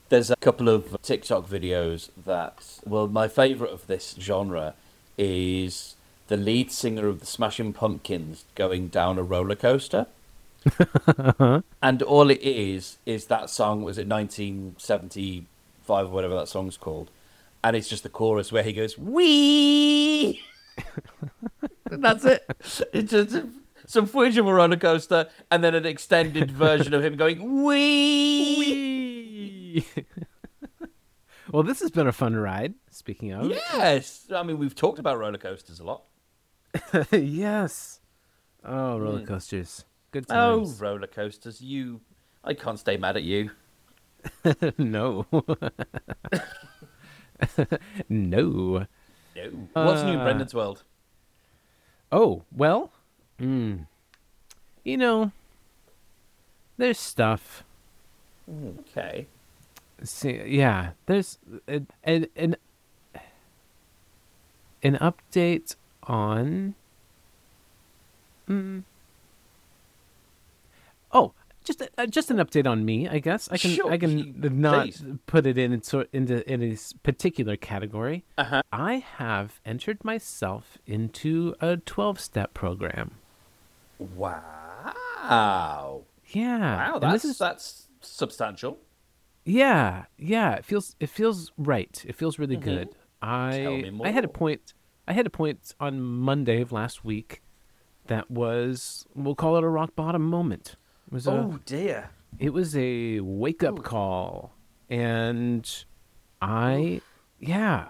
There's a couple of TikTok videos that, well, my favorite of this genre is the lead singer of the Smashing Pumpkins going down a roller coaster. And all it is that song, was it 1975 or whatever that song's called? And it's just the chorus where he goes, "Wee!" And that's it. It's just some footage of a roller coaster and then an extended version of him going, "Wee!" Whee! Well, this has been a fun ride. Speaking of, Yes. I mean, we've talked about roller coasters a lot. yes. Oh, roller coasters, good Oh, times. roller coasters. I can't stay mad at you. No, no. No. What's new in Brendan's world? Oh well, mm, you know, there's stuff. Okay. See, yeah, there's an update on. Mm, oh, just an update on me. I guess Sure. I can not Please. put it into any particular category. Uh-huh. I have entered myself into a 12-step program. Wow. Yeah, Wow, and this that's is that's substantial. yeah. It feels right. It feels really Mm-hmm. good. Tell I me I had a more. point. I had a point on Monday of last week that was, we'll call it, a rock bottom moment. It was a Oh dear. it was a wake up Oof. call, and I Oof. yeah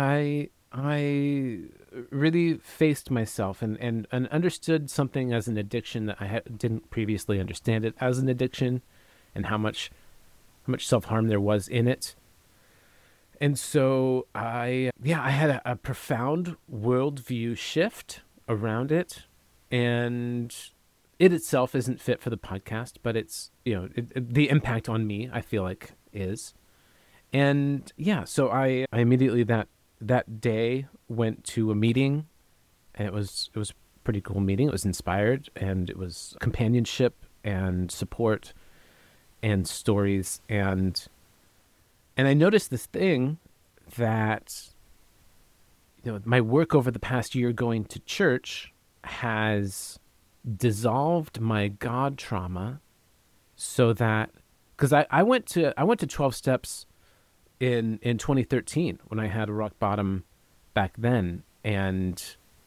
I really faced myself and understood something as an addiction that didn't previously understand it as an addiction, and how much self harm there was in it. And so I had a profound worldview shift around it, and it itself isn't fit for the podcast, but it's, the impact on me, I feel like, is. And yeah, so I immediately that day went to a meeting, and it was a pretty cool meeting. It was inspired, and it was companionship and support and stories, and I noticed this thing that, my work over the past year going to church has dissolved my God trauma, so that, because I went to 12 steps in 2013 when I had a rock bottom back then, and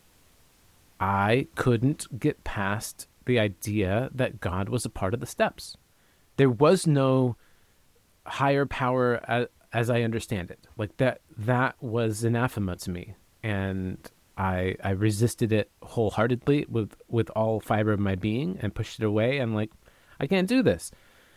I couldn't get past the idea that God was a part of the steps. There was no higher power, as I understand it. Like that was anathema to me, and I resisted it wholeheartedly with all fiber of my being, and pushed it away. And like, I can't do this.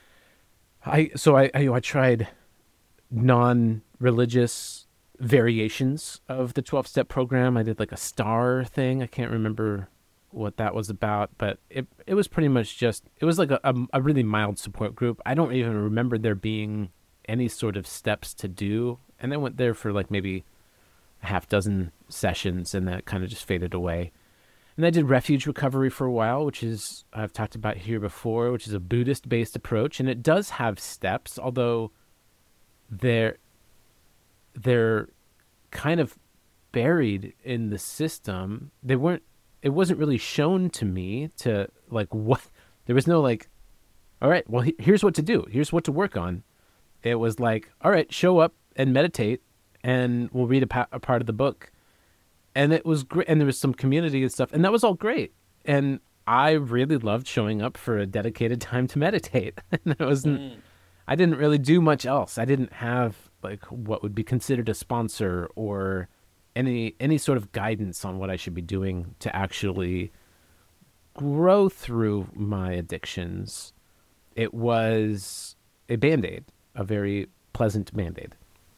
I tried non-religious variations of the 12-step program. I did like a star thing. I can't remember what that was about, but it was pretty much just, it was like a really mild support group. I don't even remember there being any sort of steps to do. And I went there for like maybe a half dozen sessions, and that kind of just faded away. And I did refuge recovery for a while, which is, I've talked about here before, which is a Buddhist based approach. And it does have steps, although they're they're kind of buried in the system. It wasn't really shown to me to like what, there was no like, all right, well, here's what to do. Here's what to work on. It was like, all right, show up and meditate, and we'll read a part of the book. And it was great. And there was some community and stuff, and that was all great. And I really loved showing up for a dedicated time to meditate. And Mm. I didn't really do much else. I didn't have like what would be considered a sponsor, or any sort of guidance on what I should be doing to actually grow through my addictions. It was a band-aid, a very pleasant band-aid.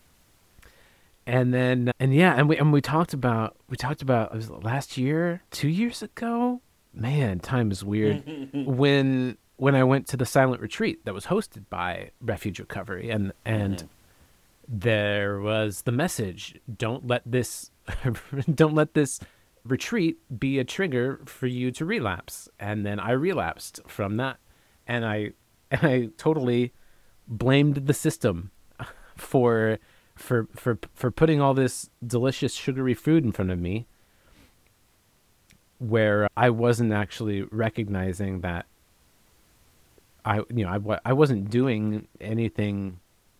And yeah, and we talked about, it was last year, 2 years ago. Man, time is weird. When I went to the silent retreat that was hosted by Refuge Recovery, and Mhm. there was the message, don't let this don't let this retreat be a trigger for you to relapse. And then I relapsed from that, and I totally blamed the system. for for putting all this delicious sugary food in front of me, where I wasn't actually recognizing that I wasn't doing anything.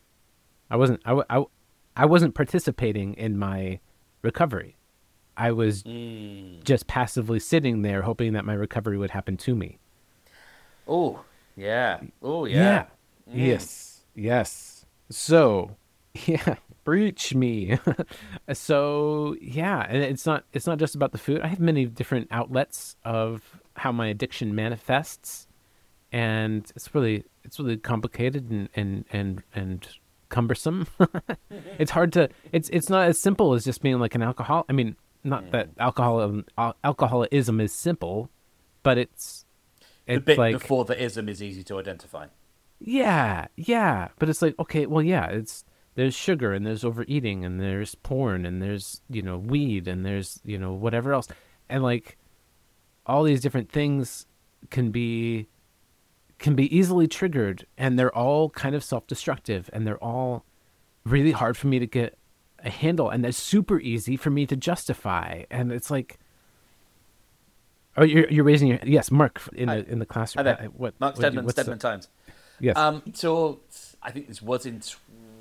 I wasn't participating in my recovery. I was just passively sitting there hoping that my recovery would happen to me. Oh, yeah. Oh, Yeah. yeah. Yes. Yes. So, yeah, breach me. So, yeah, and it's not just about the food. I have many different outlets of how my addiction manifests, and it's really complicated and cumbersome. It's hard to it's not as simple as just being like an alcohol. I mean, not that alcoholism is simple, but The it's bit like, before the ism is easy to identify. yeah, yeah, but it's like, okay, well, yeah, it's there's sugar and there's overeating and there's porn and there's, weed and there's, whatever else. And like all these different things can be easily triggered, and they're all kind of self-destructive, and they're all really hard for me to get a handle, and they're super easy for me to justify. And it's like, oh, you're raising your, yes, Mark, in Hi. the Hi classroom. there. Mark Steadman, What's Steadman Times. yes. Talked, I think this was in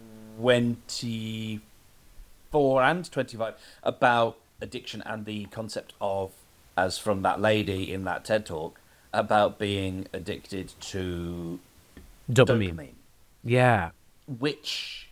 24 and 25, about addiction and the concept of, as from that lady in that TED talk, about being addicted to Dopamine. dopamine, Yeah. which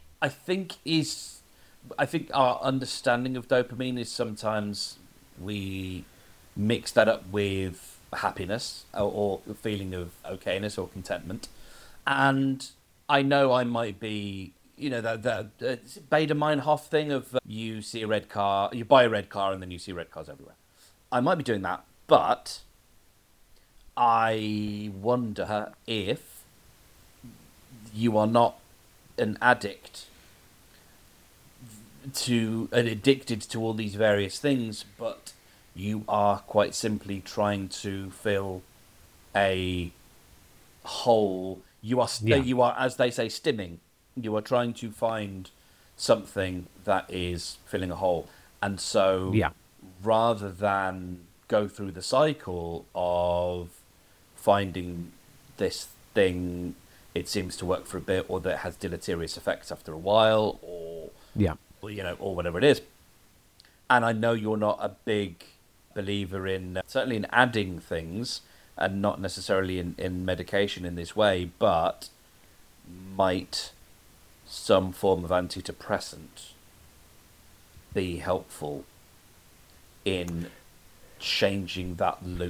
I think our understanding of dopamine is sometimes we mix that up with happiness or a feeling of okayness or contentment. And I know I might be, the Bader-Meinhof thing of you see a red car, you buy a red car, and then you see red cars everywhere. I might be doing that, but I wonder if you are not an addict and addicted to all these various things, but you are quite simply trying to fill a hole. Yeah. You are, as they say, stimming. You are trying to find something that is filling a hole, and so Yeah. rather than go through the cycle of finding this thing, it seems to work for a bit, or that it has deleterious effects after a while, Yeah. or whatever it is. And I know you're not a big believer in, certainly in adding things, and not necessarily in medication in this way, but might some form of antidepressant be helpful in changing that loop?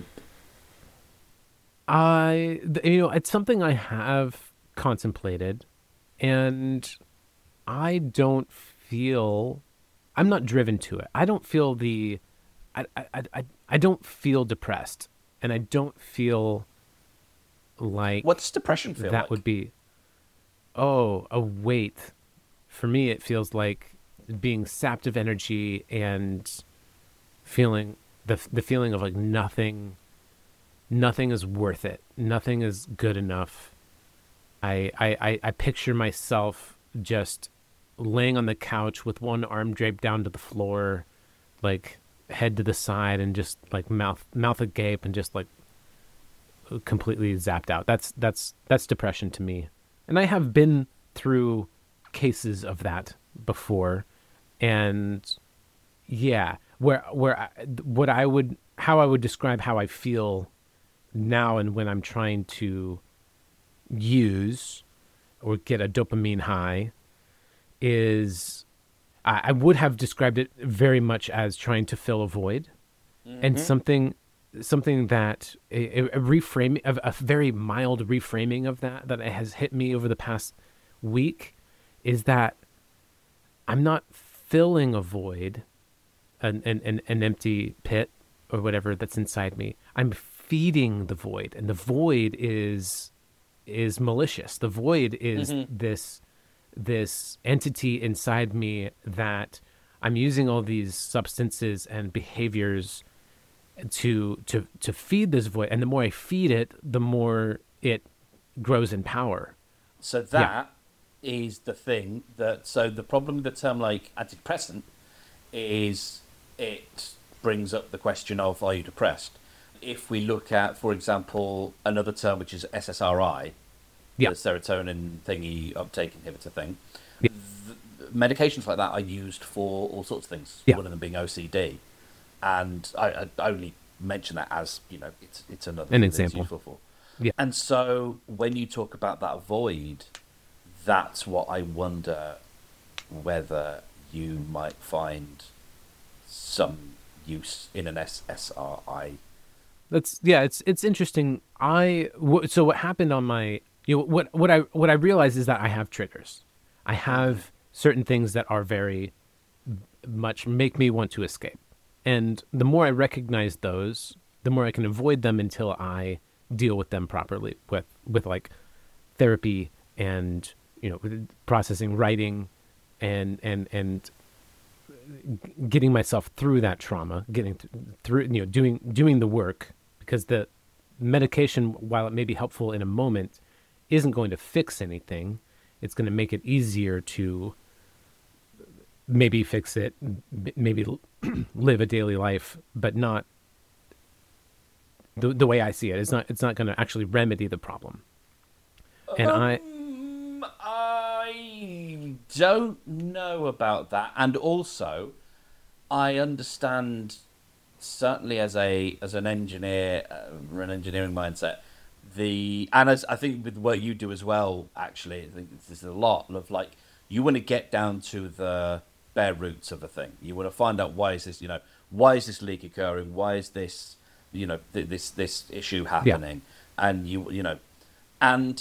It's something I have contemplated, and I don't feel, I'm not driven to it. I don't feel I don't feel depressed, and I don't feel What's like depression feel that like? would be, oh, a weight. For me, it feels like being sapped of energy and feeling the feeling of like nothing is worth it. Nothing is good enough. I picture myself just laying on the couch with one arm draped down to the floor, like head to the side, and just like mouth agape, and just like completely zapped out. That's depression to me. And I have been through cases of that before. And yeah, what I would how I would describe how I feel now, and when I'm trying to use or get a dopamine high, is I would have described it very much as trying to fill a void, and something that a reframing of a very mild reframing of that has hit me over the past week is that I'm not filling a void, an empty pit or whatever that's inside me. I'm feeding the void, and the void is malicious. The void is this entity inside me that I'm using all these substances and behaviors to feed this void, and the more I feed it, the more it grows in power. So Yeah. that is the thing that, so the problem with the term like antidepressant is it brings up the question of, are you depressed? If we look at, for example, another term which is SSRI, the Yeah. serotonin thingy uptake inhibitor thing, Yeah. medications like that are used for all sorts of things. Yeah. One of them being OCD, and I only mention that as, it's another An thing that it's example. useful for. Yeah. And so when you talk about that void, that's what I wonder whether you might find some use in an SSRI. It's interesting. So what happened on my, what I realized is that I have triggers. I have certain things that are very much make me want to escape. And the more I recognize those, the more I can avoid them until I deal with them properly with like therapy and, with processing, writing, and getting myself through that trauma, getting through, doing the work, because the medication, while it may be helpful in a moment, isn't going to fix anything. It's going to make it easier to maybe fix it, maybe live a daily life, but not the way I see it. It's not going to actually remedy the problem. And I don't know about that, and also I understand, certainly as an engineer, an engineering mindset, and as I think with what you do as well. Actually, I think there's a lot of like, you want to get down to the bare roots of a thing. You want to find out, why is this leak occurring? Why is this, this issue happening? And and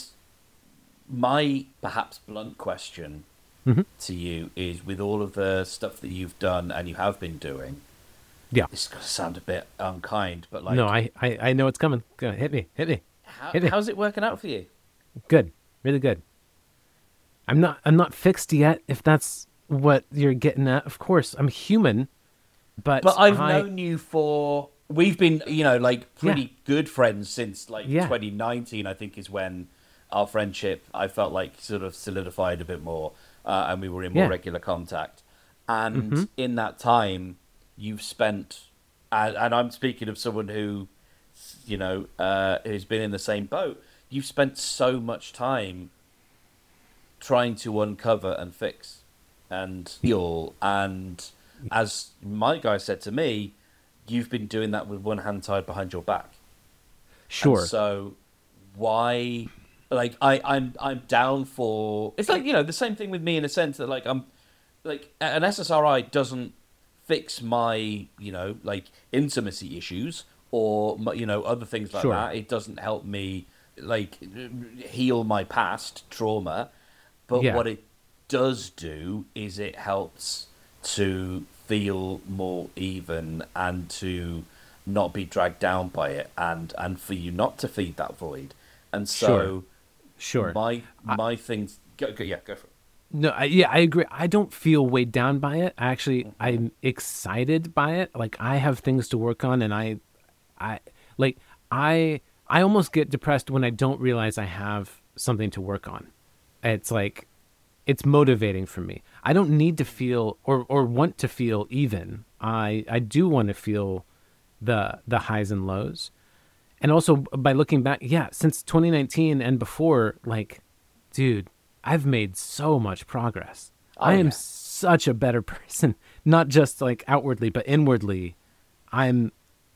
my perhaps blunt question to you is, with all of the stuff that you've done and you have been doing, yeah, this is going to sound a bit unkind, but like, no, I know it's coming. Go ahead, hit me. How's it working out for you? Good, really good. I'm not fixed yet, if that's what you're getting at. Of course, I'm human, but I've known you for, we've been, like pretty good friends since like 2019, I think, is when our friendship, I felt like, sort of solidified a bit more, and we were in more regular contact. And in that time, you've spent, and I'm speaking of someone who, who's been in the same boat. You've spent so much time trying to uncover and fix and heal. And as my guy said to me, you've been doing that with one hand tied behind your back. Sure. And so why, like, I'm down for, it's like, the same thing with me, in a sense that, like, I'm like, an SSRI doesn't fix my, like, intimacy issues or, other things like that. It doesn't help me, like, heal my past trauma. But what it does do is it helps to feel more even and to not be dragged down by it, and for you not to feed that void. And so sure. My things go for it. No, I agree. I don't feel weighed down by it. I'm excited by it. Like, I have things to work on, and I almost get depressed when I don't realize I have something to work on. It's like, it's motivating for me. I don't need to feel or want to feel even. I do want to feel the highs and lows. And also, by looking back, since 2019 and before, like, dude, I've made so much progress. I am such a better person, not just like outwardly, but inwardly. I'm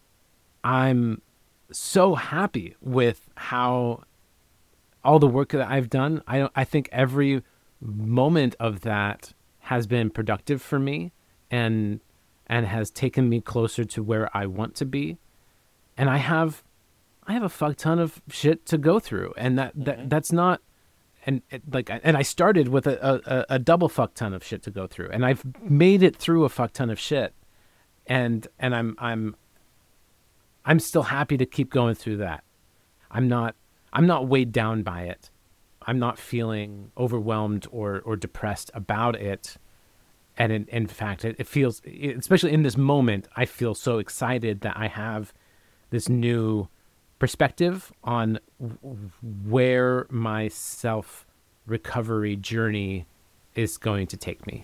so happy with how all the work that I've done. I think every moment of that has been productive for me, and has taken me closer to where I want to be. And I have a fuck ton of shit to go through, and that's not, and I started with a double fuck ton of shit to go through, and I've made it through a fuck ton of shit, and I'm still happy to keep going through that. I'm not weighed down by it. I'm not feeling overwhelmed or depressed about it. And in fact, it feels, especially in this moment, I feel so excited that I have this new perspective on where my self recovery journey is going to take me.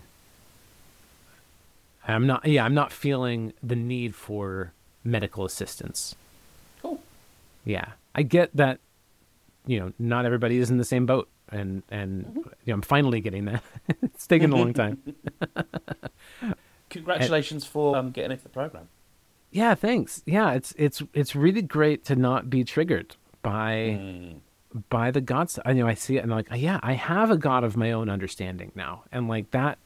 I'm not feeling the need for medical assistance. Cool. Yeah. I get that, not everybody is in the same boat, and I'm finally getting that. It's taken a long time. Congratulations for getting into the program. Yeah, thanks. Yeah, it's really great to not be triggered by the gods. I see it and I'm like, yeah, I have a God of my own understanding now, and like that,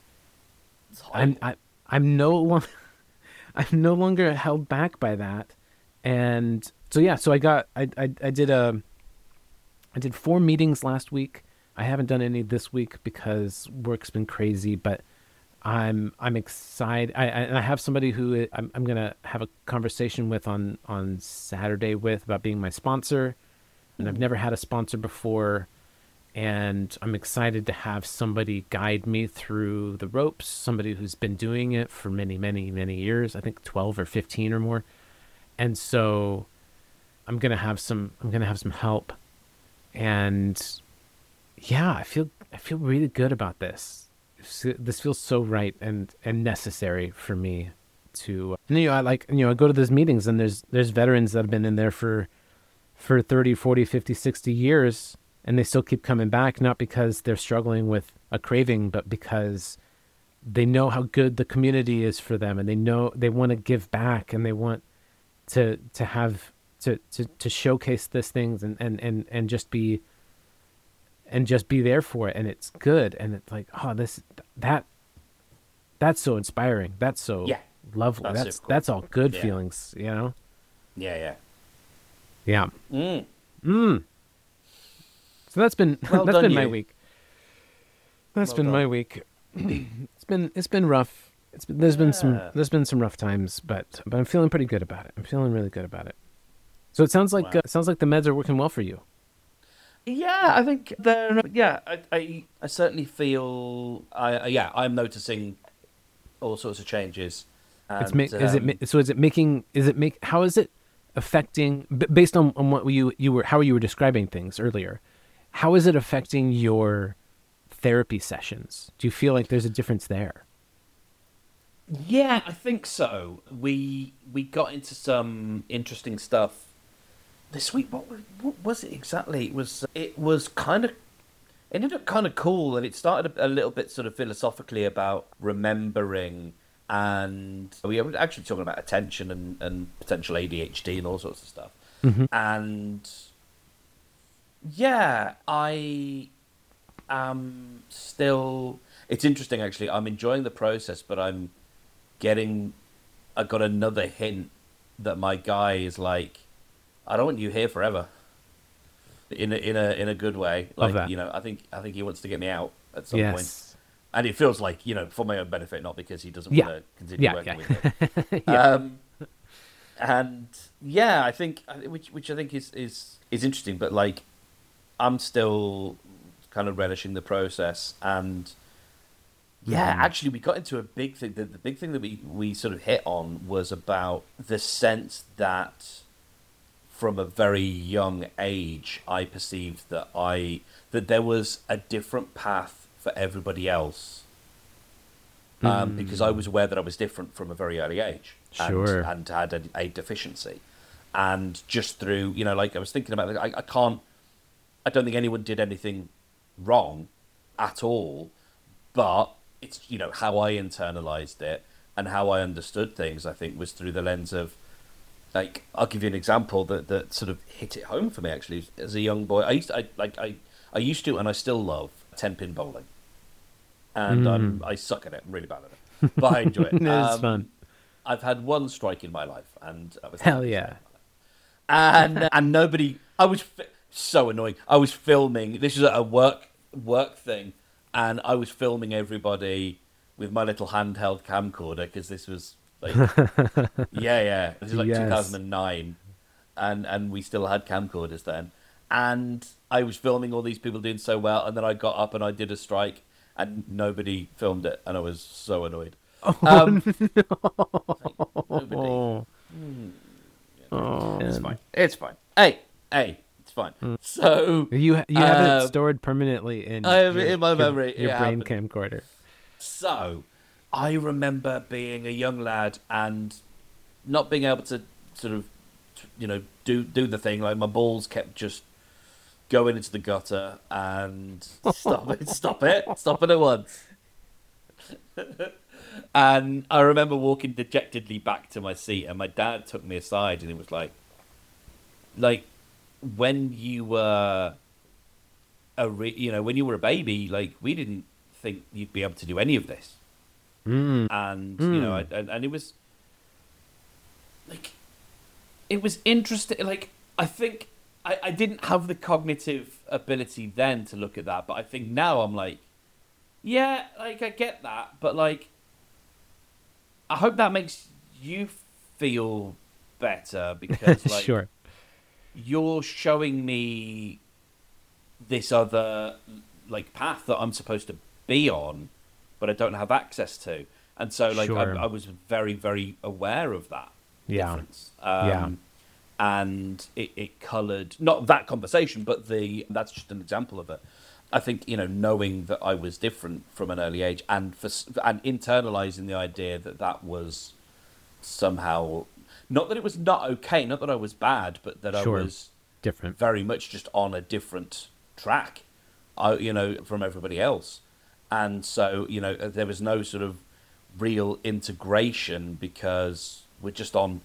I'm no longer I'm no longer held back by that, and so yeah, so I did 4 meetings last week. I haven't done any this week because work's been crazy, but I'm excited. I have somebody who I'm gonna have a conversation with on Saturday about being my sponsor, and I've never had a sponsor before, and I'm excited to have somebody guide me through the ropes. Somebody who's been doing it for many, many, many years. I think 12 or 15 or more, and so I'm gonna have some help, and yeah, I feel really good about this. This feels so right and necessary for me to, I go to those meetings, and there's veterans that have been in there for 30, 40, 50, 60 years, and they still keep coming back, not because they're struggling with a craving, but because they know how good the community is for them, and they know they want to give back, and they want to have to showcase these things and just be there for it, and it's good, and it's like, oh, that's so inspiring, that's so lovely, that's cool. That's all good feelings, yeah. So that's been my week. My week. It's been rough. There's been some rough times, but I'm feeling pretty good about it. I'm feeling really good about it. So it sounds like the meds are working well for you. Yeah, I think they're. Yeah, I certainly feel. I'm noticing all sorts of changes. And, how is it affecting, based on what how you were describing things earlier? How is it affecting your therapy sessions? Do you feel like there's a difference there? Yeah, I think so. We got into some interesting stuff this week. What was it exactly? It ended up kind of cool, and it started a little bit sort of philosophically about remembering, and we were actually talking about attention and potential ADHD and all sorts of stuff. Mm-hmm. And yeah, I am still. It's interesting, actually. I'm enjoying the process, but I got another hint that my guy is like, I don't want you here forever. In a good way. Like, I think he wants to get me out at some point. And it feels like, for my own benefit, not because he doesn't want to continue working with me. And I think, which I think is interesting, but like, I'm still kind of relishing the process. And actually, we got into a big thing. The big thing that we sort of hit on was about the sense that from a very young age, I perceived that there was a different path for everybody else, because I was aware that I was different from a very early age, and had a deficiency, and just through like I was thinking about it, I don't think anyone did anything wrong at all, but it's how I internalized it and how I understood things. I think was through the lens of, like, I'll give you an example that sort of hit it home for me, actually. As a young boy, I used to, and I still love 10-pin bowling, and I suck at it. I'm really bad at it, but I enjoy it. It's fun. I've had one strike in my life, and that was hell yeah. And nobody. I was so annoying. I was filming. This was a work thing, and I was filming everybody with my little handheld camcorder, because this was. Like, this is like 2009, and we still had camcorders then, and I was filming all these people doing so well, and then I got up and I did a strike, and nobody filmed it, and I was so annoyed. Nobody. It's fine. Hey, it's fine. So You have it stored permanently in I have it in my memory. your It brain happened. camcorder. So I remember being a young lad and not being able to sort of, do the thing. Like my balls kept just going into the gutter and stop it at once. And I remember walking dejectedly back to my seat, and my dad took me aside, and he was like when you were when you were a baby, like we didn't think you'd be able to do any of this, Mm. and Mm. and it was like it was interesting. Like I think I didn't have the cognitive ability then to look at that, but I think now I'm like, yeah, like I get that, but like I hope that makes you feel better because like Sure. you're showing me this other like path that I'm supposed to be on, but I don't have access to. And so like Sure. I was very, very aware of that Yeah. difference. Yeah. And it coloured not that conversation, but the that's just an example of it. I think knowing that I was different from an early age, and internalizing the idea that that was somehow not that it was not okay, not that I was bad, but that I Sure. was Different. very much just on a different track, from everybody else, and so there was no sort of real integration because we're just on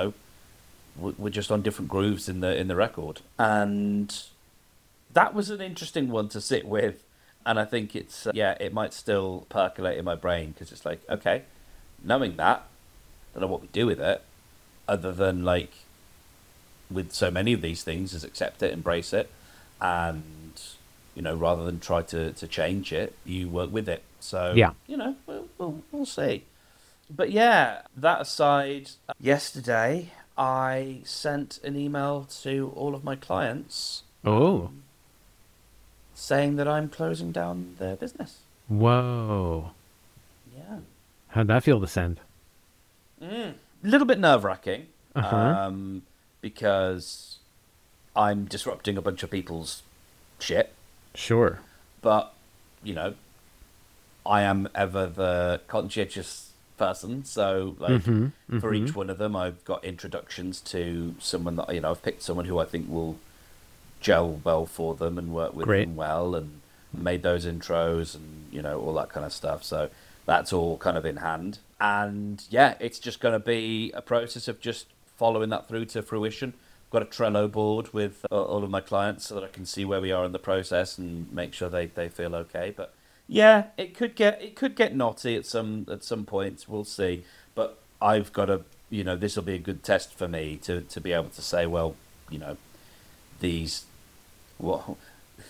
we're just on different grooves in the record, and that was an interesting one to sit with, and I think it's it might still percolate in my brain because it's like okay, knowing that, I don't know what we do with it, other than like with so many of these things is accept it, embrace it, and rather than try to change it, you work with it. So Yeah. we'll see. But yeah, that aside, yesterday I sent an email to all of my clients Oh. saying that I'm closing down their business. Whoa. Yeah, How'd that feel to send? a little bit nerve wracking, Uh-huh. because I'm disrupting a bunch of people's shit. Sure. But you know, I am ever the conscientious person, so like Mm-hmm. for Mm-hmm. each one of them, I've got introductions to someone that I've picked someone who I think will gel well for them and work with Great. them well, and made those intros and all that kind of stuff. So that's all kind of in hand, and yeah, it's just going to be a process of just following that through to fruition. I've got a Trello board with all of my clients so that I can see where we are in the process and make sure they feel okay. But yeah, it could get knotty at some points. We'll see. But I've got to this will be a good test for me to be able to say, well, these well,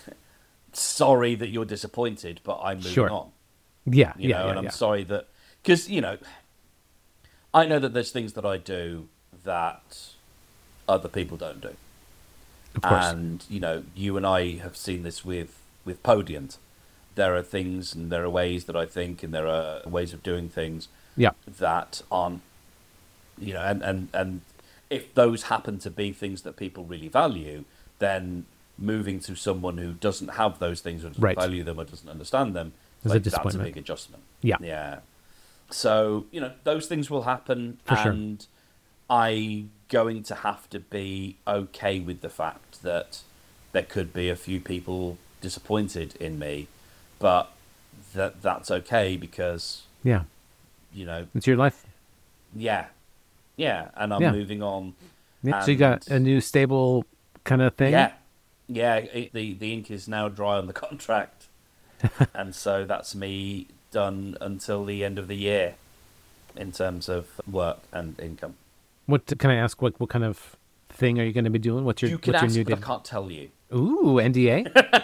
sorry that you're disappointed, but I'm moving Sure. on. Yeah. Yeah. And Yeah. I'm Yeah. sorry that because I know that there's things that I do that other people don't do, Of course. and you and I have seen this with Podiant. There are things and there are ways that I think, and there are ways of doing things Yeah. that aren't, and if those happen to be things that people really value, then moving to someone who doesn't have those things or doesn't Right. value them or doesn't understand them, It's a like that's a disappointment. big adjustment. Yeah. Yeah. So, those things will happen, For sure. and I'm going to have to be okay with the fact that there could be a few people disappointed in me, but that's okay because, Yeah. you know, It's your life. yeah, yeah, and I'm Yeah. moving on, Yeah. So you and got a new stable kind of thing. yeah, the ink is now dry on the contract, and so that's me done until the end of the year in terms of work and income. What can I ask? What kind of thing are you going to be doing? What's your You can what's your ask, new but I deal? can't tell you. Ooh, NDA.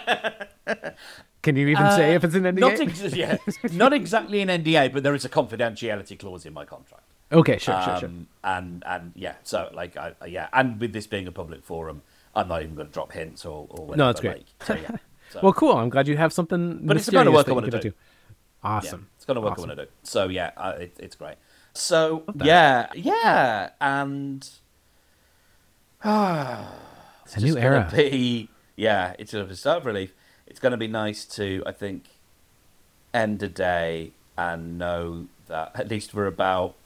Can you even say if it's an Not NDA? yeah, not exactly an NDA, but there is a confidentiality clause in my contract. Okay, sure. And yeah, so like yeah, and with this being a public forum, I'm not even going to drop hints or whatever. No, that's great. Like, so yeah, so, Well, cool. I'm glad you have something but it's the kind of mysterious work that I you're want to gonna do. do. Yeah, Awesome. it's going to work Awesome. I want to do. So yeah, it's great. So that. yeah, and It's A new just gonna era. be, yeah, it's a sigh of relief. It's gonna be nice to, I think, end a day and know that at least for about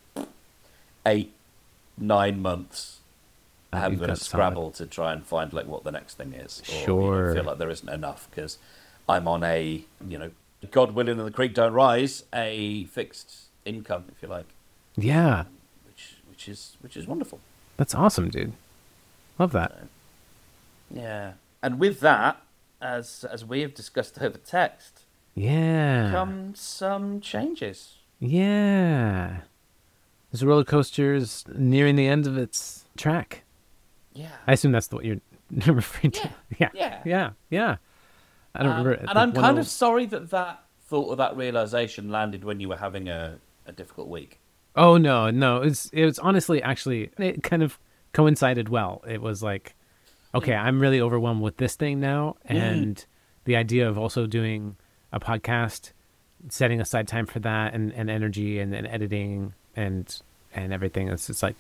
8, 9 months, I haven't You've got to got solid. scrabble to try and find like what the next thing is, or Sure. feel like there isn't enough because I'm on a, God willing and the creek don't rise, a fixed income, if you like, Yeah, which is wonderful. that's awesome, dude. Love that. Yeah, and with that, as we have discussed over text, Yeah. come some changes. Yeah. This roller coaster's nearing the end of its track. Yeah, I assume that's what you're referring to. Yeah. yeah. Yeah. Yeah. I don't remember. And I'm kind of sorry that thought or that realization landed when you were having a difficult week. Oh no, no. It was honestly actually it kind of coincided well. It was like, okay, I'm really overwhelmed with this thing now, and the idea of also doing a podcast, setting aside time for that, and energy, and editing, and everything. It's just like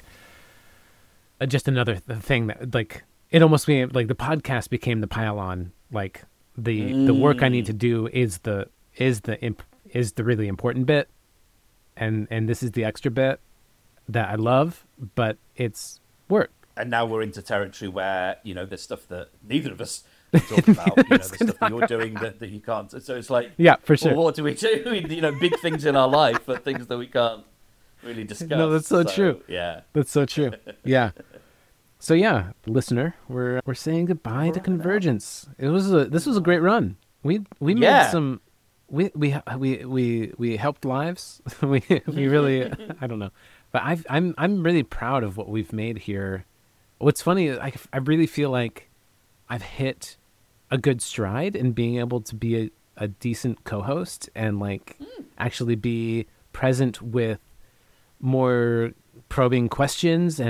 just another thing that like it almost became like the podcast became the pile on. Like the work I need to do is the really important bit, and this is the extra bit that I love, but it's work. And now we're into territory where there's stuff that neither of us talk about. The stuff that you're doing that you can't. So it's like, Yeah, for sure. Well, what do we do? Big things in our life, but things that we can't really discuss. No, that's so true. Yeah, That's so true. Yeah. So yeah, listener, we're saying goodbye to Convergence. This was a great run. We made Yeah. some we helped lives. we really I don't know. But I'm really proud of what we've made here. What's funny is I really feel like I've hit a good stride in being able to be a decent co-host and like actually be present with more probing questions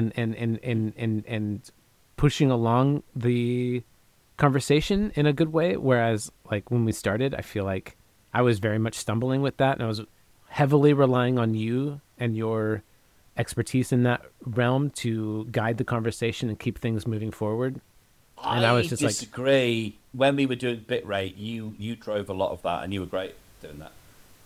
and pushing along the conversation in a good way. Whereas like when we started, I feel like I was very much stumbling with that, and I was heavily relying on you and your expertise in that realm to guide the conversation and keep things moving forward. And I was just disagree. When we were doing Bitrate, you drove a lot of that, and you were great doing that.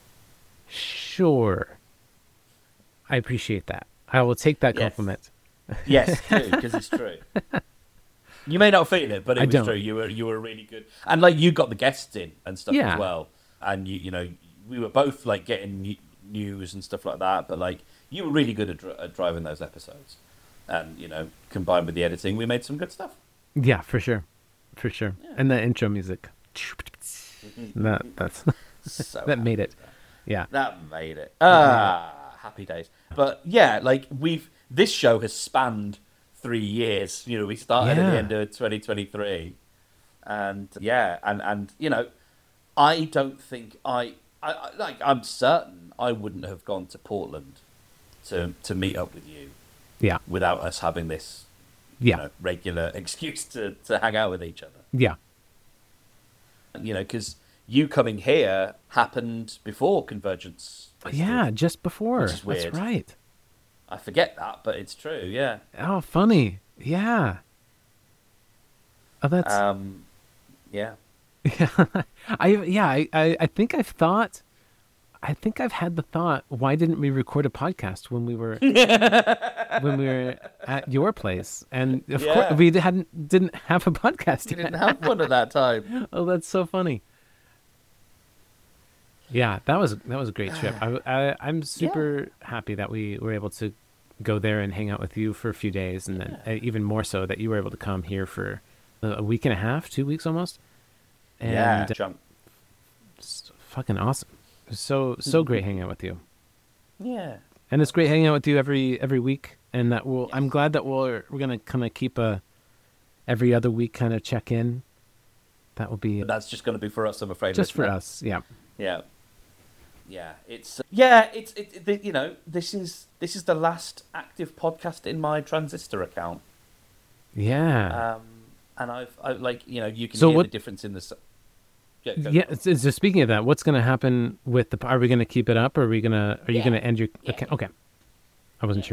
Sure. I appreciate that. I will take that Yes. compliment. Yes, because it's true. You may not feel it, but I it was don't. true. You were really good, and like you got the guests in and stuff Yeah. as well. And we were both like getting news and stuff like that. But like you were really good at driving those episodes, and combined with the editing, we made some good stuff. Yeah, for sure. For sure. Yeah. And the intro music. That's So that made it. Yeah. That made it. Happy days. But yeah, like this show has spanned 3 years. We started at the Yeah. end of 2023, and yeah, and I don't think I like. I'm certain I wouldn't have gone to Portland to meet up with you Yeah. without us having this Yeah. regular excuse to hang out with each other. Yeah. Because you coming here happened before Convergence. Yeah, just before. Which is weird. That's right. I forget that, but it's true. Yeah. Oh, funny. Yeah. Oh, that's Yeah. I think I think I've had the thought, why didn't we record a podcast when we were at your place? And of Yeah. course we didn't have a podcast You yet. didn't have one at that time. Oh, that's so funny. Yeah, that was a great trip. I'm super happy that we were able to go there and hang out with you for a few days, and then even more so that you were able to come here for a week and a half, 2 weeks almost. And Yeah. Jump. it's fucking awesome. It was so great hanging out with you. Yeah. And it's great hanging out with you every week, and that I'm glad that we're gonna kind of keep a every other week kind of check in. That will be But that's just going to be for us, I'm afraid. just for isn't it? us. Yeah. Yeah. It's this is the last active podcast in my Transistor account. Yeah. And I like you can So hear what- the difference in the. Yeah. So speaking of that, what's going to happen with are we going to keep it up, or are you going to end your Yeah. account? Okay. I wasn't sure.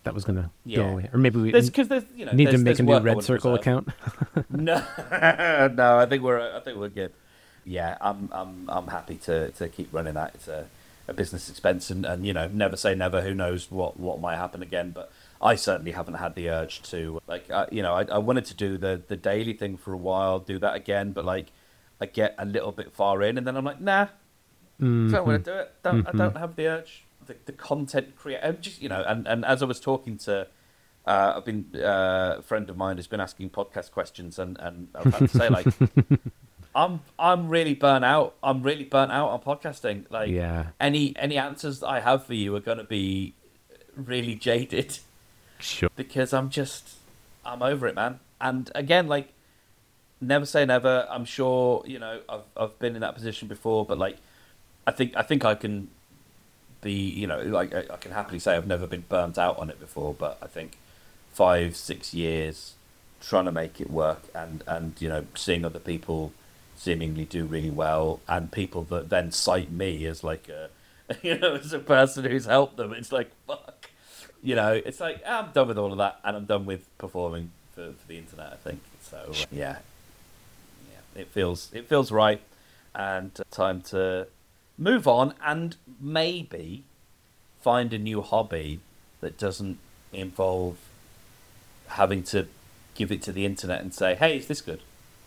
that was going to go Yeah. away. Or maybe we Because there's you know need to there's make a new work I Red wanna Circle preserve. account. No, no, I think we're good. Yeah, I'm happy to keep running that. It's a business expense, and never say never. Who knows what might happen again? But I certainly haven't had the urge to I wanted to do the daily thing for a while, do that again, but like I get a little bit far in, and then I'm like, nah, don't want to do it. I don't have the urge. The content create, just and as I was talking to. I've been a friend of mine has been asking podcast questions, and I've had to say like, I'm really burnt out. I'm really burnt out on podcasting. Like, Yeah. any answers that I have for you are going to be really jaded Sure. because I'm over it, man. And again, like, never say never. I'm sure I've been in that position before, but like, I think I can be like I can happily say I've never been burnt out on it before, but I think 5-6 years trying to make it work, and seeing other people seemingly do really well, and people that then cite me as like a as a person who's helped them. It's like, fuck, it's like I'm done with all of that, and I'm done with performing for the internet, I think. So yeah, it feels right, and time to move on and maybe find a new hobby that doesn't involve having to give it to the internet and say, "Hey, is this good?"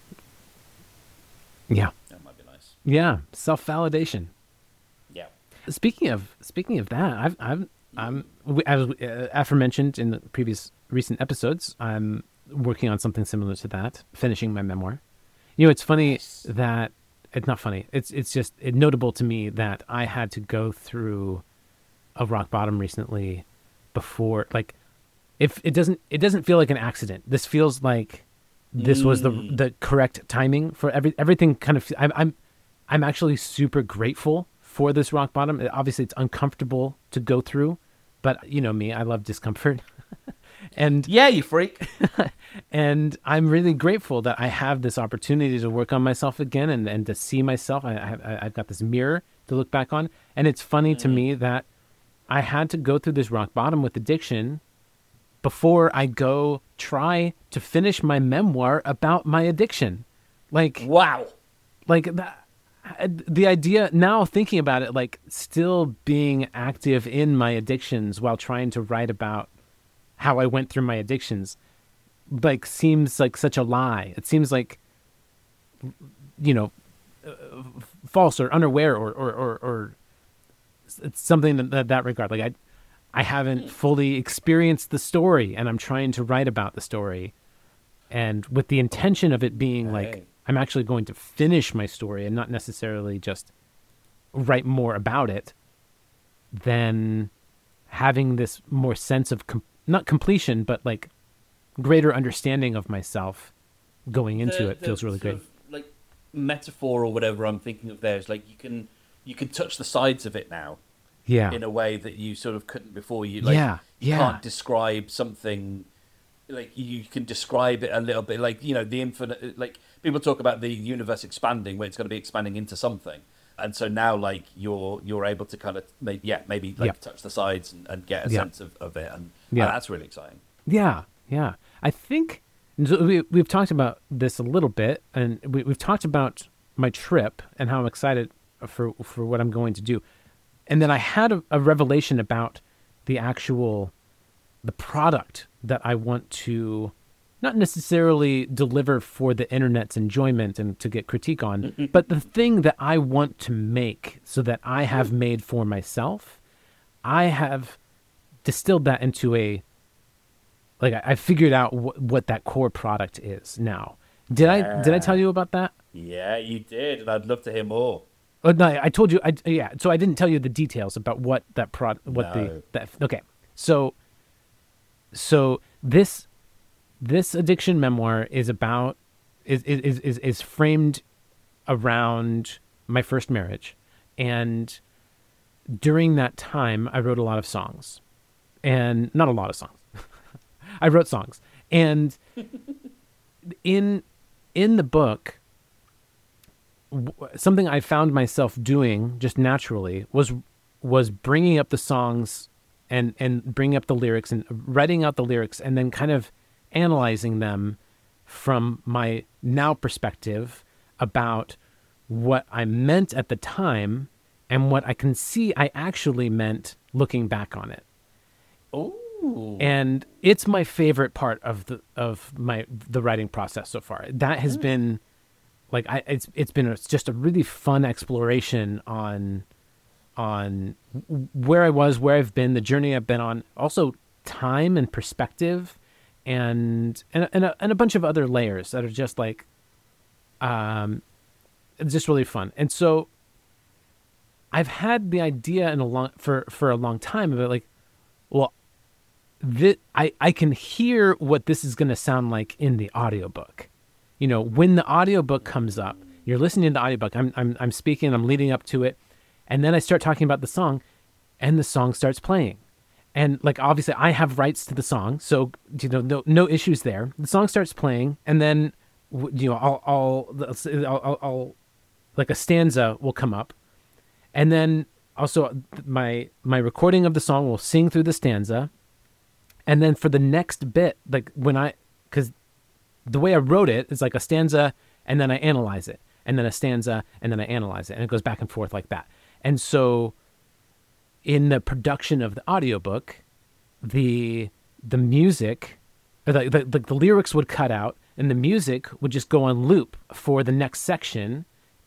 Yeah. That might be nice. Yeah. Self-validation. Yeah. Speaking of that, as aforementioned in the previous recent episodes, I'm working on something similar to that, finishing my memoir. It's funny Nice. that it's not funny. It's just notable to me that I had to go through a rock bottom recently before, like, if it doesn't feel like an accident. This feels like this was the correct timing for everything. Kind of, I'm actually super grateful for this rock bottom. Obviously, it's uncomfortable to go through, but me, I love discomfort, and Yeah, you freak. and I'm really grateful that I have this opportunity to work on myself again and to see myself. I've got this mirror to look back on, and it's funny to me that I had to go through this rock bottom with addiction before I go try to finish my memoir about my addiction. Like Wow. the idea now, thinking about it, like still being active in my addictions while trying to write about how I went through my addictions, like, seems like such a lie. It seems like, false or unaware or it's something in that regard. Like I haven't fully experienced the story, and I'm trying to write about the story, and with the intention of it being like, Hey. I'm actually going to finish my story and not necessarily just write more about it. Then having this more sense of not completion, but like greater understanding of myself going into it feels really sort great. of, like, metaphor or whatever I'm thinking of there is like you can touch the sides of it now Yeah. in a way that you sort of couldn't before. You Yeah. can't describe something, like you can describe it a little bit, like the infinite. Like, people talk about the universe expanding, where it's going to be expanding into something, and so now like you're able to kind of maybe like Yeah. touch the sides and get a Yeah. sense of it, and Yeah. that's really exciting. Yeah. I think so. We've talked about this a little bit, and we've talked about my trip and how I'm excited for what I'm going to do. And then I had a revelation about the product that I want to not necessarily deliver for the internet's enjoyment and to get critique on, but the thing that I want to make, so that I have made for myself. I have distilled that into I figured out what that core product is now. Did I tell you about that? Yeah, you did, and I'd love to hear more. Oh, no, I told you. So I didn't tell you the details about what that No. Okay. So this addiction memoir is framed around my first marriage, and during that time, I wrote a lot of songs, and not a lot of songs. I wrote songs, and in the book, something I found myself doing just naturally was bringing up the songs and bringing up the lyrics and writing out the lyrics and then kind of analyzing them from my now perspective about what I meant at the time and what I can see I actually meant looking back on it. Ooh. And it's my favorite part of the writing process so far. That has been like it's been just a really fun exploration on where I was, where I've been, the journey I've been on, also time and perspective, and a bunch of other layers that are just like it's just really fun. And so I've had the idea for a long time about like, well, I can hear what this is going to sound like in the audiobook. You know, when the audiobook comes up, you're listening to the audiobook, I'm speaking, I'm leading up to it, and then I start talking about the song, and the song starts playing. And like, obviously I have rights to the song, so, you know, no issues there. The song starts playing, and then, you know, I'll like a stanza will come up, and then also my recording of the song will sing through the stanza. And then for the next bit, like because the way I wrote it is like a stanza, and then I analyze it, and then a stanza, and then I analyze it, and it goes back and forth like that. And so in the production of the audiobook, the music, or the lyrics would cut out, and the music would just go on loop for the next section,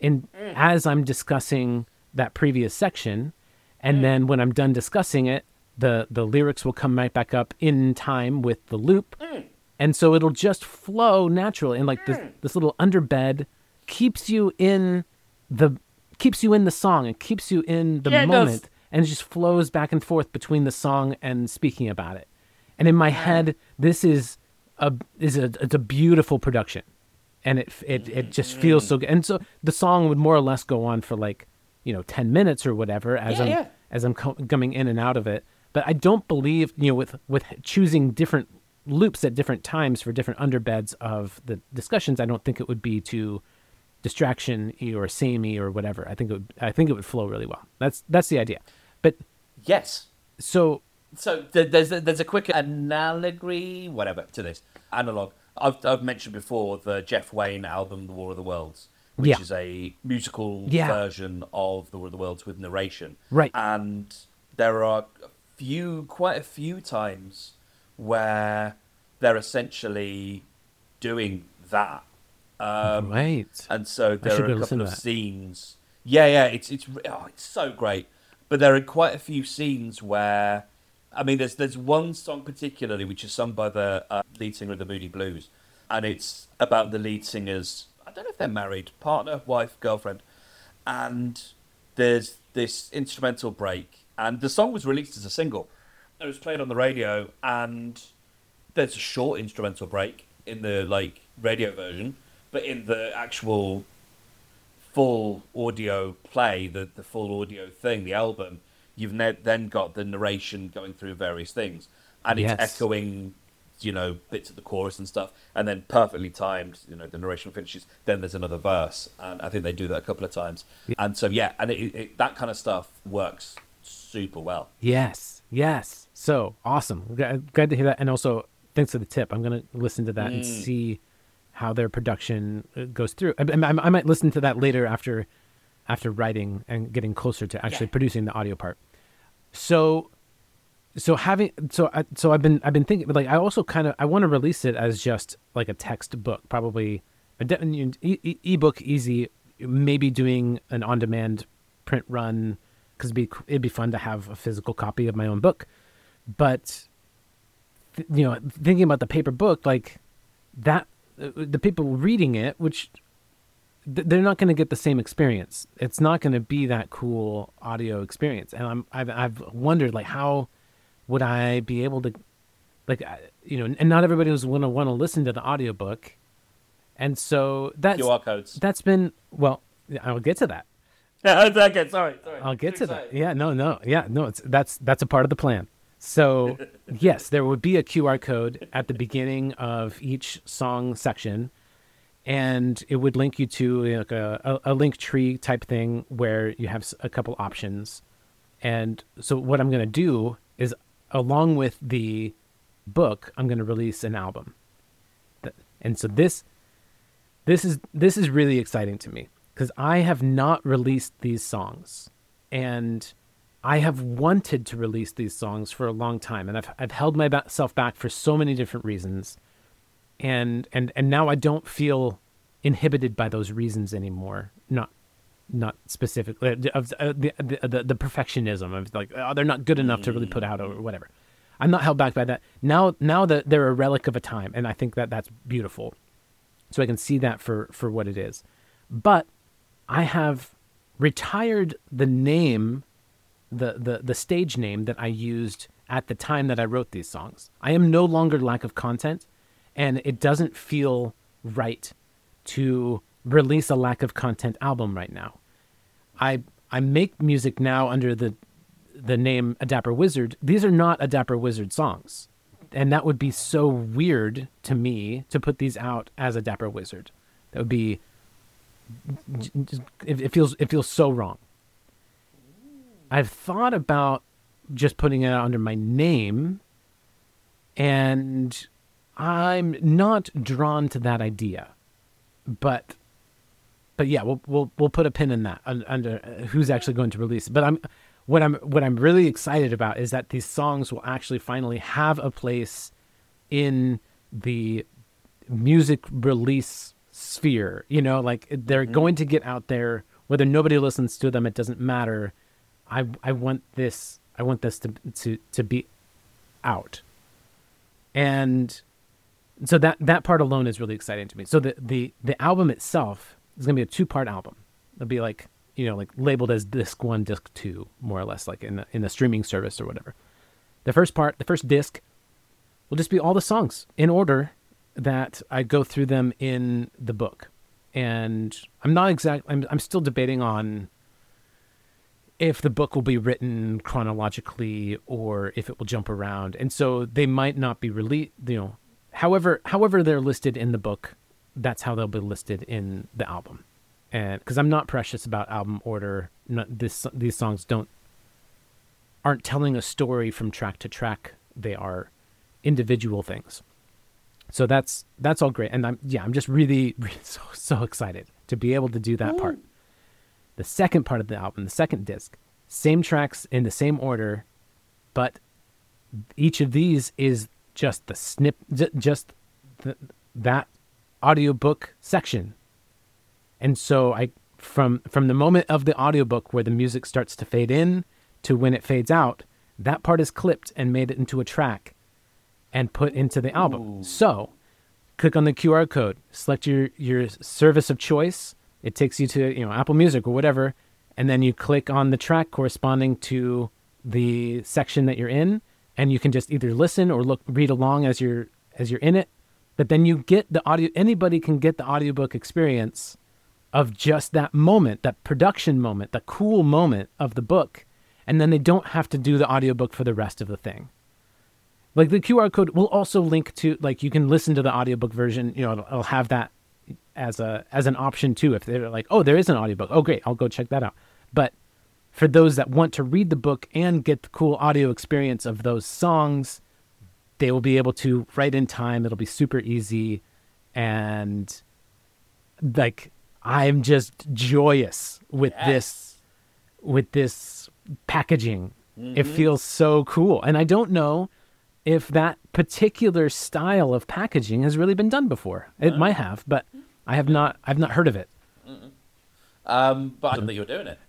as I'm discussing that previous section. And then when I'm done discussing it, the lyrics will come right back up in time with the loop. And so it'll just flow naturally. And like this little underbed keeps you in the song and keeps you in the moment. And it just flows back and forth between the song and speaking about it. And in my head, this is it's a beautiful production. And it just feels so good. And so the song would more or less go on for like, you know, 10 minutes or whatever as I'm coming in and out of it. But I don't believe, you know, with choosing different loops at different times for different underbeds of the discussions, I don't think it would be too distraction-y or samey or whatever. I think it would flow really well. That's the idea. But yes. So there's a quick analogy, whatever, to this analog. I've mentioned before the Jeff Wayne album, The War of the Worlds, which is a musical version of The War of the Worlds with narration. Right. And there are quite a few times where they're essentially doing that. Right. And so there are a couple of scenes. Yeah, it's so great. But there are quite a few scenes where, I mean, there's one song particularly which is sung by the lead singer of the Moody Blues, and it's about the lead singer's, I don't know if they're married, partner, wife, girlfriend, and there's this instrumental break, and the song was released as a single. It was played on the radio, and there's a short instrumental break in the like radio version, but in the actual full audio play, the full audio thing, the album, you've then got the narration going through various things, and it's echoing, you know, bits of the chorus and stuff, and then perfectly timed, you know, the narration finishes, then there's another verse, and I think they do that a couple of times. And so and it that kind of stuff works super well. Yes So awesome. Glad to hear that. And also thanks for the tip. I'm going to listen to that and see how their production goes through. I might listen to that later after writing and getting closer to actually producing the audio part. So I've been thinking, but like I also I want to release it as just like a textbook, probably ebook easy, maybe doing an on-demand print run, because it'd be fun to have a physical copy of my own book. But you know, thinking about the paper book, like that, the people reading it, which they're not going to get the same experience. It's not going to be that cool audio experience. And I've wondered, like, how would I be able to, like, you know, and not everybody was going to want to listen to the audiobook. And so QR codes. That's been, well, I'll get to that. Okay, sorry. I'll get to that. Yeah, no. That's a part of the plan. So yes, there would be a QR code at the beginning of each song section, and it would link you to like a link tree type thing where you have a couple options. And so what I'm going to do is along with the book, I'm going to release an album. And so this is really exciting to me because I have not released these songs, and I have wanted to release these songs for a long time, and I've held myself back for so many different reasons, and now I don't feel inhibited by those reasons anymore. Not specifically of the perfectionism of like, oh, they're not good enough to really put out or whatever. I'm not held back by that. Now that they're a relic of a time, and I think that's beautiful. So I can see that for what it is. But I have retired the name, the stage name that I used at the time that I wrote these songs. I am no longer Lack of Content, and it doesn't feel right to release a Lack of Content album right now. I make music now under the name A Dapper Wizard. These are not A Dapper Wizard songs. And that would be so weird to me to put these out as A Dapper Wizard. That would be, it feels so wrong. I've thought about just putting it out under my name, and I'm not drawn to that idea. But yeah, we'll put a pin in that under who's actually going to release it. But what I'm really excited about is that these songs will actually finally have a place in the music release sphere. You know, like they're going to get out there. Whether nobody listens to them, it doesn't matter. I want this to be out. And so that part alone is really exciting to me. So the album itself is going to be a 2-part album. It'll be like, you know, like labeled as disc 1, disc 2, more or less, like in the streaming service or whatever. The first disc will just be all the songs in order that I go through them in the book. And I'm still debating on if the book will be written chronologically or if it will jump around. And so they might not be released, you know, however they're listed in the book, that's how they'll be listed in the album. And because I'm not precious about album order, these songs aren't telling a story from track to track. They are individual things. So that's all great. And I'm just really, really so excited to be able to do that part. The second part of the album, the second disc, same tracks in the same order, but each of these is just the that audiobook section. And so from the moment of the audiobook where the music starts to fade in to when it fades out, that part is clipped and made it into a track and put into the album. Ooh. So click on the QR code, select your service of choice. It takes you to, you know, Apple Music or whatever, and then you click on the track corresponding to the section that you're in, and you can just either listen or read along as you're in it. But then you get the audio. Anybody can get the audiobook experience of just that moment, that production moment, the cool moment of the book, and then they don't have to do the audiobook for the rest of the thing. Like the QR code will also link to, like, you can listen to the audiobook version. You know, it'll have that as an option too. If they're like, oh, there is an audiobook. Oh, great, I'll go check that out. But for those that want to read the book and get the cool audio experience of those songs, they will be able to right in time. It'll be super easy. And like, I'm just joyous with this packaging. Mm-hmm. It feels so cool. And I don't know if that particular style of packaging has really been done before. It might have, but I've not heard of it. But I know that you're doing it.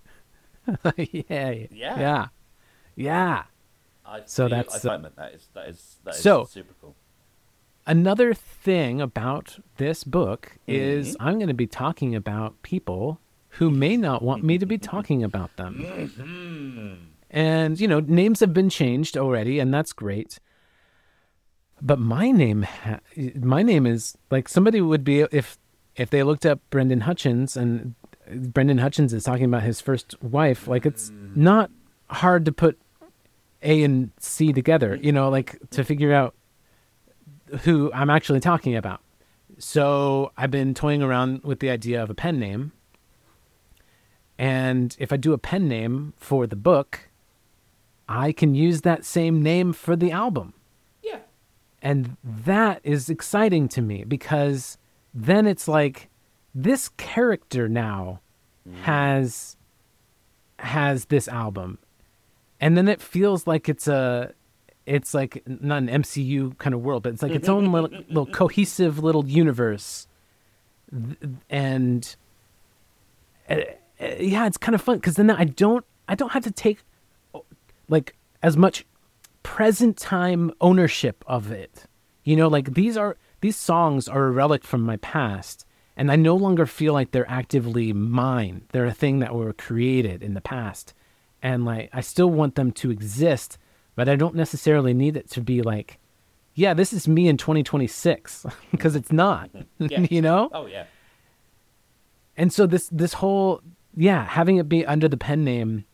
Yeah. I find that is so super cool. Another thing about this book is I'm going to be talking about people who may not want me to be talking about them. And, you know, names have been changed already, and that's great. But my name is, like, somebody would be, if they looked up Brendan Hutchins, and Brendan Hutchins is talking about his first wife, like, it's not hard to put A and C together, you know, like, to figure out who I'm actually talking about. So I've been toying around with the idea of a pen name. And if I do a pen name for the book, I can use that same name for the album. Yeah. And that is exciting to me because then it's like this character now has this album. And then it feels like it's like not an MCU kind of world, but it's like its own little cohesive little universe. And yeah, it's kind of fun because then I don't have to take like as much present time ownership of it. You know, like these songs are a relic from my past, and I no longer feel like they're actively mine. They're a thing that were created in the past, and like I still want them to exist, but I don't necessarily need it to be like, yeah, this is me in 2026 because it's not. Yeah. You know? Oh yeah. And so this whole, yeah, having it be under the pen name,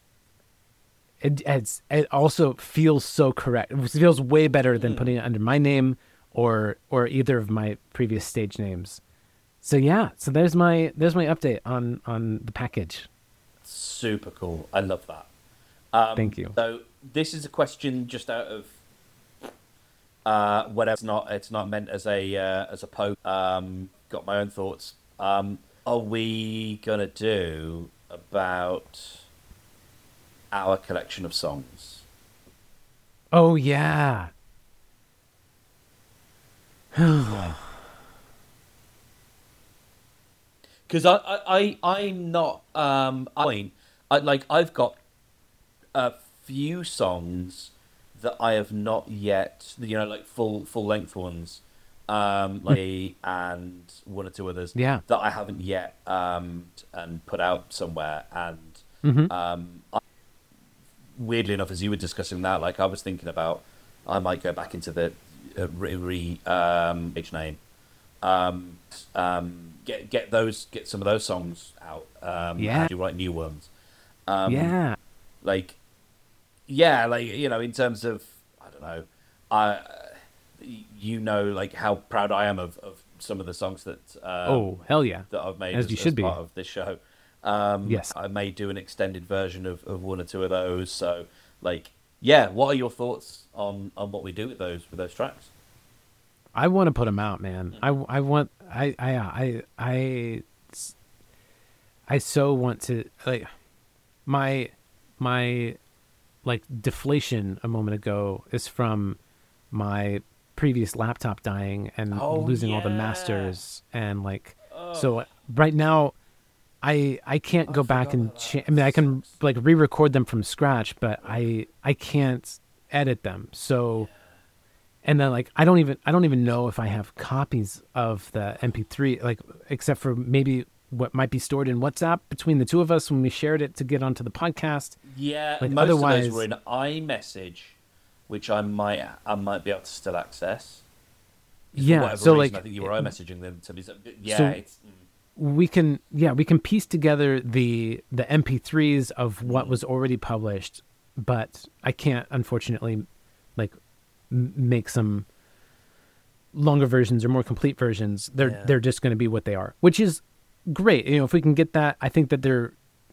it also feels so correct. It feels way better than putting it under my name or either of my previous stage names. So yeah, so there's my update on the package. Super cool. I love that. Thank you. So this is a question just out of whatever. It's not meant as a post. Got my own thoughts. Are we gonna do about our collection of songs? Oh yeah. Because I'm not I've got a few songs that I have not yet, like full length ones, and one or two others, Yeah. that I haven't yet and put out somewhere. And weirdly enough, as you were discussing that, like I was thinking about, I might go back into the age name, get some of those songs out. Yeah. And do write new ones. Yeah. Like, in terms of, I don't know, like how proud I am of some of the songs that Oh, hell yeah. that I've made As you should be. part of this show. Yes. I may do an extended version of one or two of those. So, like, yeah, what are your thoughts on what we do with those tracks? I want to put them out, man. I so want to, like, my like deflation a moment ago is from my previous laptop dying and losing all the masters, and like, so right now I can't go back and I mean, I can like re-record them from scratch, but I can't edit them. So, and then like I don't even know if I have copies of the MP3, like, except for maybe what might be stored in WhatsApp between the two of us when we shared it to get onto the podcast. Yeah, like, most otherwise, of those were in iMessage, which I might be able to still access. Yeah, so reason, like I think you were iMessaging them to me. Yeah, so we can piece together the MP3s of what was already published, but I can't, unfortunately, like make some longer versions or more complete versions. They're just going to be what they are, which is great. If we can get that, I think that they're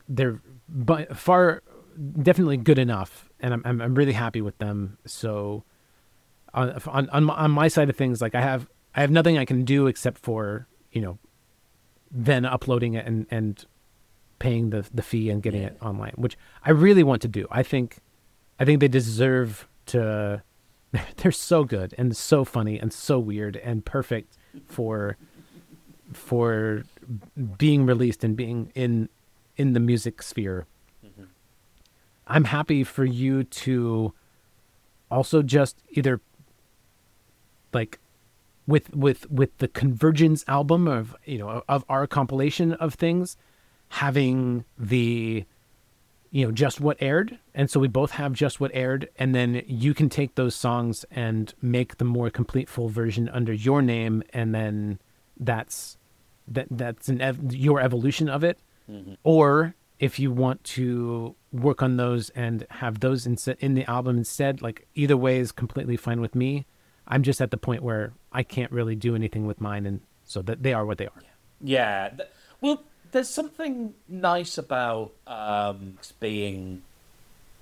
definitely good enough, and I'm really happy with them. So on my side of things, like I have nothing I can do except for then uploading it and paying the fee and getting it online, which I really want to do. I think they deserve to. They're so good and so funny and so weird and perfect for being released and being in the music sphere. Mm-hmm. I'm happy for you to also just either like with the Convergence album of of our compilation of things, having the just what aired, and so we both have just what aired, and then you can take those songs and make the more complete full version under your name, and then that's your evolution of it. Mm-hmm. Or if you want to work on those and have those in the album instead, like either way is completely fine with me. I'm just at the point where I can't really do anything with mine, and so that they are what they are. Yeah. Well, there's something nice about being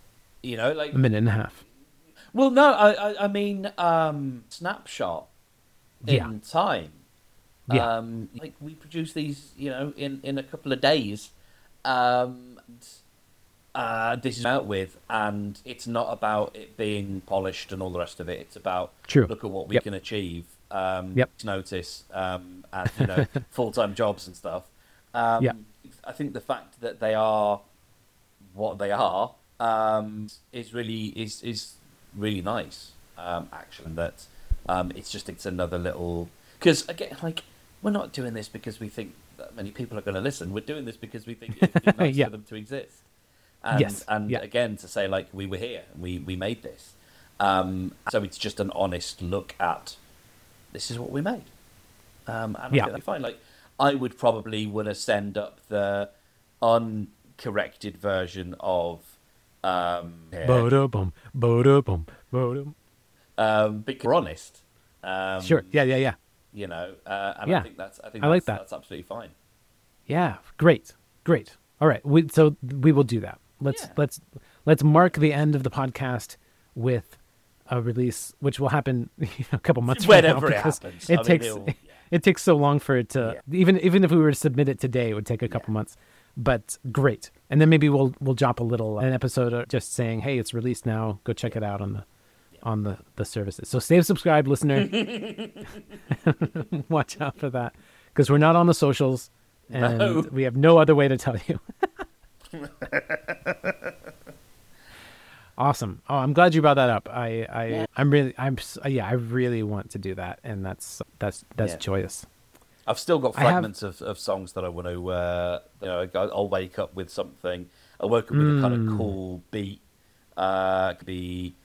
You know, like A minute and a half. well, no, I mean snapshot Yeah. in time. Yeah. Like we produce these, you know, in a couple of days. Um, this is out with, and it's not about it being polished and all the rest of it. It's about True. look at what we Yep. can achieve. Yep. Notice, and you know, full-time jobs and stuff. Yeah. I think the fact that they are what they are is really nice. Actually, and that it's another little because again, like we're not doing this because we think that many people are going to listen. We're doing this because we think it'd be nice Yeah. for them to exist. And, Yes. and Yeah. again, to say like we were here, and we made this. So it's just an honest look at this is what we made. And I Yeah. think that'd be fine. Like I would probably want to send up the uncorrected version of here, Bo-da-bum, bo-da-bum, bo-dum. because we're honest. Sure. Yeah. Yeah. Yeah. You know, and Yeah. I think I like that. That's absolutely fine. Yeah. Great. Great. All right. So we will do that. Yeah. Let's mark the end of the podcast with a release, which will happen a couple months from now Whenever it because happens. it I mean, takes it'll- it takes so long for it to even if we were to submit it today, it would take a couple months. But great, and then maybe we'll drop a little an episode just saying, hey, it's released now. Go check it out on the services. So save, subscribe, listener. Watch out for that because we're not on the socials, and No. we have no other way to tell you. Awesome. Oh, I'm glad you brought that up. I really want to do that, and that's Yeah. joyous. I've still got I have- fragments of songs that I want to, you know, I'll wake up with something. I woke up with a kind of cool beat. Could be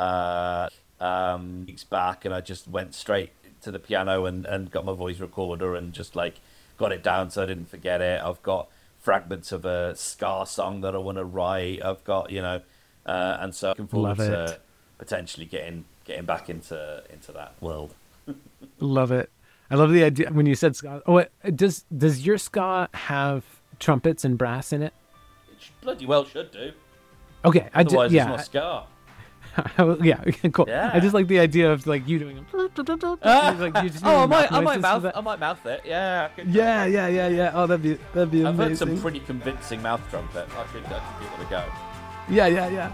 weeks back, and I just went straight to the piano and got my voice recorder and just like got it down so I didn't forget it. I've got fragments of a ska song that I want to write. I've got, you know, and so looking forward Love to it. potentially getting back into that world. Love it. I love the idea when you said ska. Oh, does your ska have trumpets and brass in it? It bloody well should do. Okay, Otherwise, yeah, it's not ska. yeah, cool. Yeah. I just like the idea of like you doing. Like, you just I doing might noises mouth for that. I might mouth it. Yeah. I could- Yeah. Oh, that'd be I've heard amazing. some pretty convincing mouth trumpet. I should give it a go. Yeah.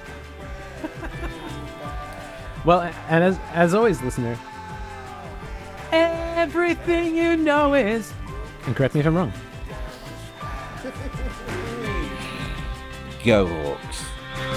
Well, and as always, listener, everything you know is, and correct me if I'm wrong. Go Hawks.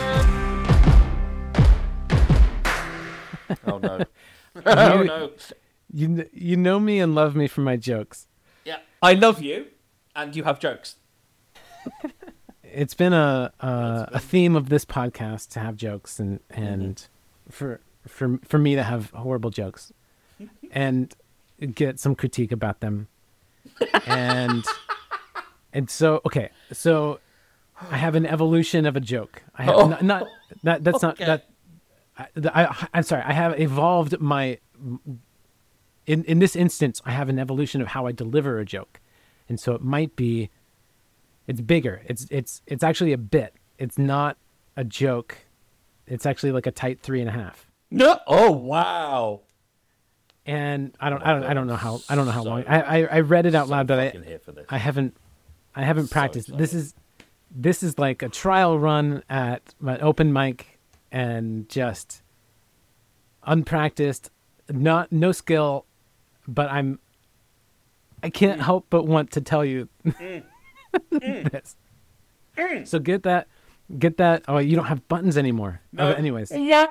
Oh no. Oh no. You know me and love me for my jokes. Yeah. I love you, and you have jokes. It's been a theme of this podcast to have jokes and for me to have horrible jokes and get some critique about them. And so okay, so I have an evolution of a joke. I have that's not Okay. that I'm sorry. I have evolved my in this instance. I have an evolution of how I deliver a joke, and so it might be. It's bigger. It's actually a bit. It's not a joke. It's actually like a tight 3.5. No. Oh wow. And I don't know how So- long. I read it out loud, but fucking here for this. I haven't practiced. excited. This is like a trial run at my open mic and just unpracticed, no skill, but I can't help but want to tell you this. So get that. Oh, you don't have buttons anymore. No. Oh, anyways.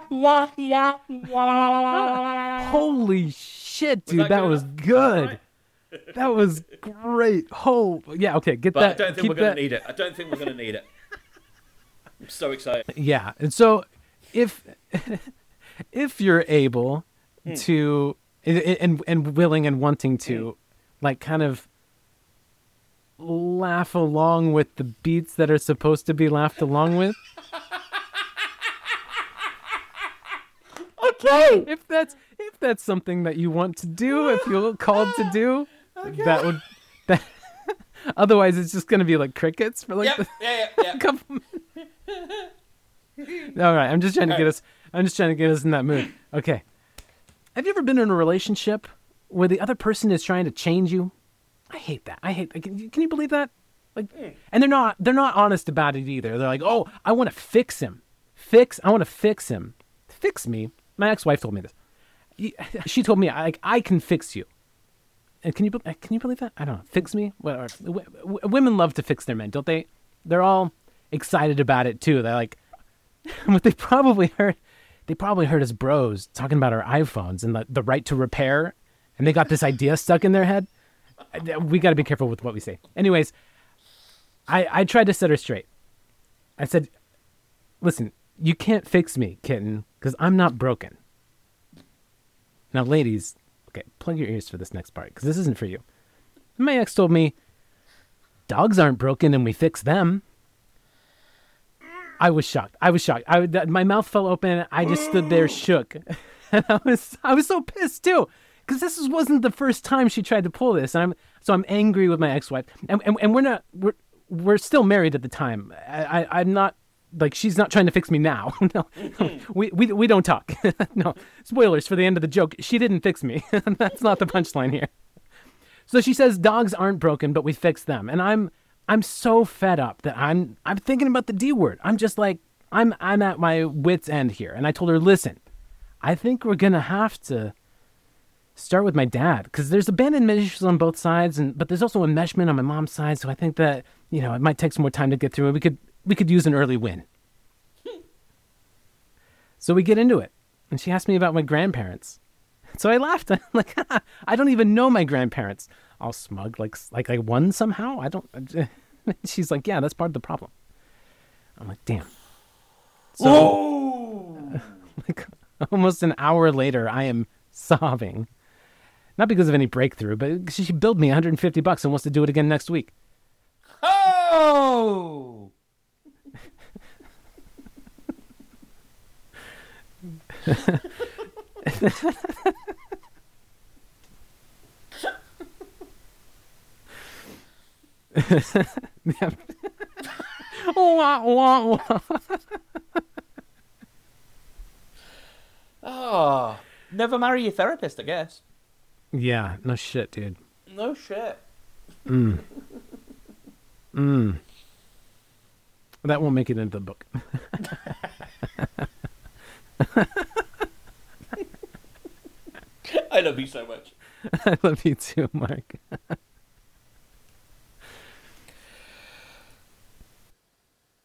Holy shit, dude, that that good was enough? good. Right. That was great. Oh, yeah, okay, get But that. I don't think keep we're going that- to need it. I don't think we're going to need it. I'm so excited. Yeah, and so if you're able to and willing and wanting to, like, kind of laugh along with the beats that are supposed to be laughed along with. Okay, if that's something that you want to do, if you're called to do, that would. Otherwise, it's just gonna be like crickets for like Yep. Yeah. a couple. All right, I'm just trying to get us. I'm just trying to get us in that mood. Okay. Have you ever been in a relationship where the other person is trying to change you? I hate that. I hate. Can you believe that? Like, and they're not honest about it either. They're like, oh, I want to fix him. I want to fix him. Fix me. My ex-wife told me this. She told me I can fix you. And can you believe that? I don't know. Fix me? Whatever. Women love to fix their men, don't they? They're all excited about it too. They're like, but they probably heard us bros talking about our iPhones and the right to repair, and they got this idea stuck in their head. We got to be careful with what we say. Anyways, I tried to set her straight. I said, listen, you can't fix me, kitten, because I'm not broken. Now, ladies, okay, plug your ears for this next part, because this isn't for you. My ex told me, dogs aren't broken and we fix them. I was shocked. My mouth fell open. I just stood there shook. And I was so pissed too, because this wasn't the first time she tried to pull this. And I'm angry with my ex-wife. And we're still married at the time. I'm not, like, she's not trying to fix me now. No, we don't talk. No, spoilers for the end of the joke. She didn't fix me. That's not the punchline here. So she says dogs aren't broken, but we fix them. And I'm so fed up that I'm thinking about the D word. I'm just like, I'm at my wit's end here. And I told her, listen, I think we're going to have to start with my dad, because there's abandonment issues on both sides, but there's also enmeshment on my mom's side. So I think that, it might take some more time to get through it. We could use an early win. So we get into it. And she asked me about my grandparents. So I laughed. I'm like, I don't even know my grandparents. All smug, like I won somehow. I don't. She's like, yeah, that's part of the problem. I'm like, damn. So, like, almost an hour later, I am sobbing, not because of any breakthrough, but because she billed me $150 and wants to do it again next week. Oh. Yeah. Wah, wah, wah. Oh, never marry your therapist, I guess. Yeah, no shit, dude. No shit. That won't make it into the book. I love you so much. I love you too, Mark.